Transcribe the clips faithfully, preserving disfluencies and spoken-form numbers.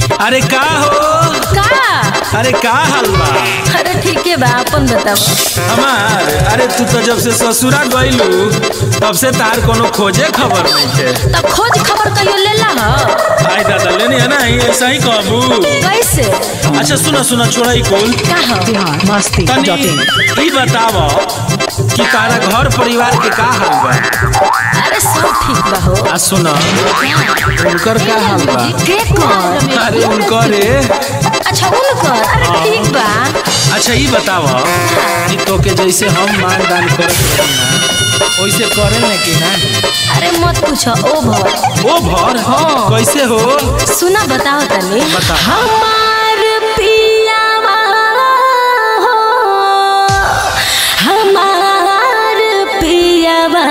अरे का हो का अरे का हाल बा? अरे ठीक है बा, अपन बताओ। हमार अरे तू तो जब से ससुरा गइलू तब से तार कोनो खोजे खबर नहीं है। तब खोज खबर कहियो लेला ह? आई दादा लेनी है ना, ऐसा ही कहबू। कैसे? अच्छा सुना सुना छोड़ा ही कुल का ह? बिहार मस्ती तनी डॉट इन। ई बताव कि तारा घर परिवार के का हाल बा? अरे सब ठीक बा हो। आ सुना उनकर का हाल बा? के कर? अरे उनकर रे। अच्छा उनकर अरे ठीक बा। अच्छा ई बताव कि तोके जैसे हम मान दान करत हई ना वैसे करे ना कि ना? अरे मत पूछो ओ भर। ओ भर हाँ। कैसे हो? सुना बताओ तनी। बता। हमार पियावा हो, हमार पियावा,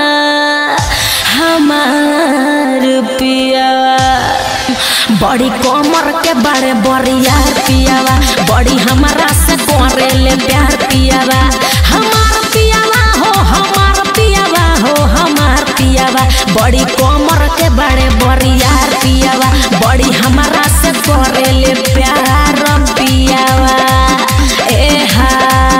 हमार पियावा बड़ी कोमर के बड़े बरियार पियावा, बड़ी हमारा से कोरेले प्यार पियावा। हमार पियावा हो, हमार पियावा हो, हमार पियावा बड़ी कोमर के बड़े बरियार पियावा, बड़ी हमारा से कोरेले प्यार पियावा। ए हा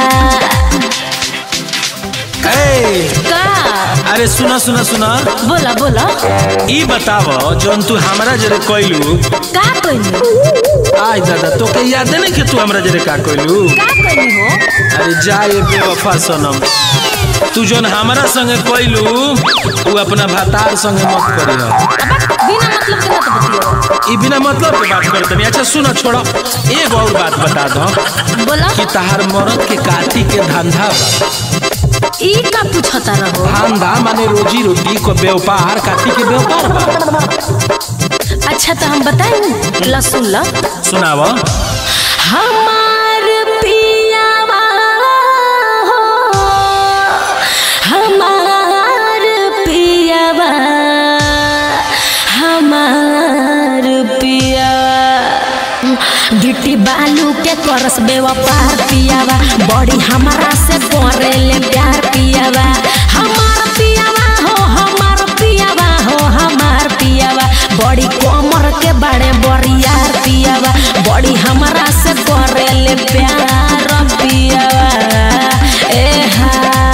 ए का? अरे सुना सुना सुना बोला बोला। ई बताव जोन तू हमरा जरे कइलू। का कहनी? आई दादा तोके याद नहीं कि तू हमरा जरे का कइलू? का कहनी हो? अरे जा ये बेवफा सनम, तू जोन हमरा संगे कइलू तू अपना भातार संगे मत करी हो। अब बिना मतलब के मत बतियो। ई बिना मतलब के बात करत नहीं। अच्छा सुना छोड़ो एक और बात बता दो बोला। कि ताहार मरद के काटी के धंधा बा। ई का पूछता रहो? धंधा माने रोजी रोटी को व्यापार, काटी के व्यापार बा। अच्छा तो हम बताएं ला सुन ला। सुनाव। हमार पियावा हो, हमार पियावा, हमार पियावा गिट्टी बालू के करस बेवपार पियावा, बड़ी हमारा से कोरेले प्यार पियावा। हमार पियावा हो, हमार पियावा हो, हमार पियावा बड़ी कोमर के बड़े बरियार पियावा, बड़ी हमारा से कोरेले प्यार पियावा। ए हा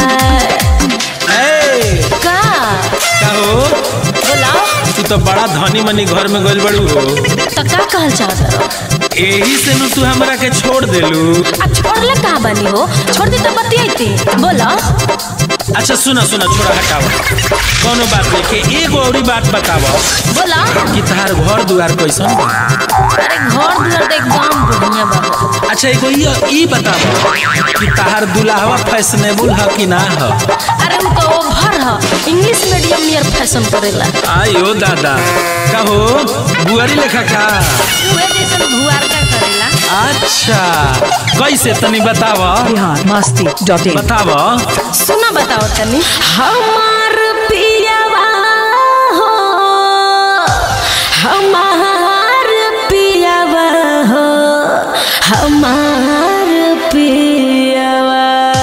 ए का? कहो बोला। तू तो बड़ा धनी मनी घर में गइल बड़ू हो, तो का कहल चाहत रहो? एही से नु तू हमरा के छोड़ देलू। अब छोड़ले कहाँ बनी हो? छोड़ दी तो बतियाती। बोला। अच्छा सुना सुना छोड़ा हटाओ, कोनो बात नहीं के एगो औरी बात बताव बोला। कि तार घर दुआर कैसन बा? अरे घर दुआर तो एकदम बढ़िया बा। अच्छा एगो ई ई बताव कि तार दुल्हावा फैशनेबल ह कि ना ह? अरे वो तो ओभर ह, इंग्लिश मीडियम नियर फैशन करेला। आयो दादा कहो बुआरी लेखा का? उहे जैसन भुआर का करेला। अच्छा कैसे तनी बताव बिहार मस्ती डॉट इन। बताव। सुना बताओ तनी। हमार पियावा हो, हमार पियावा हो, हमार पियावा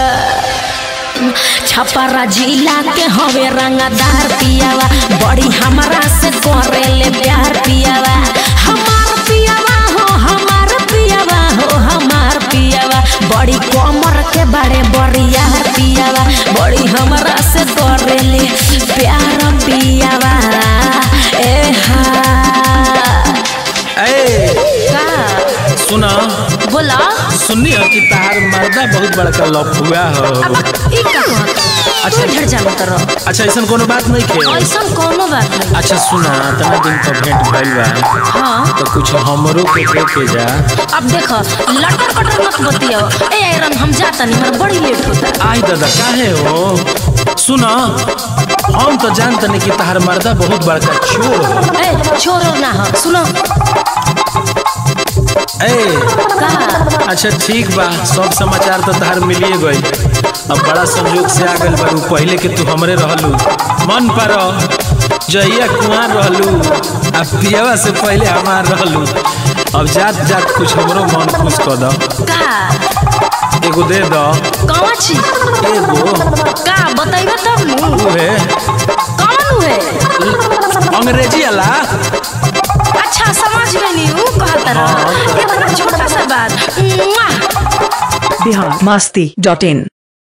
छपरा जिला के हवे रंगदार पियावा, बड़ी हमारा से कोरेले प्यार पियावा। हमार पियावा हो, हमार पियावा हो, हमार पियावा बड़ी कोमर के बड़े बरियार पियावा, बड़ी हमारा से कोरेले प्यार पियावा। ए हा ए का? सुना बोला। सुननी हो कि तार मर्दा बहुत बड़का लफुआ हो। अब ई का कहत? अच्छा झड़ जाना करो। अच्छा ऐसा कोनो बात नहीं खे? ऐसा कोनो बात नहीं। अच्छा सुना तना दिन तो भेंट भइल बा, हाँ तो कुछ हमरो के दे के जा। अब देखो लटर पटर मत बतियो। ए आयरन हम जाता नहीं, मेरा बड़ी लेट होता। आई दादा काहे हो? सुना हम तो जानते नहीं कि तार मर्दा बहुत बड़का चोर हो। ए छोरो ना हो, सुनो। ए का? अच्छा ठीक बा, सब समाचार तो तार मिलिए गई। अब बड़ा संयोग से आ गइल बारू, पहले के तू हमरे रहलू मन पर जहिया कुआर रहलू, अब पियवा से पहले हमार रहलू। अब जात जात कुछ हमरो मन खुश कर दो। का? एगो दे दो। कौन चीज? एगो का बताइबे तब नु। उहे कौन हुए? अंग्रेजी वाला। अच्छा समझ गई ऊ तरह ये वाला छोटा सा बात मुआ। बिहार मस्ती डॉट इन।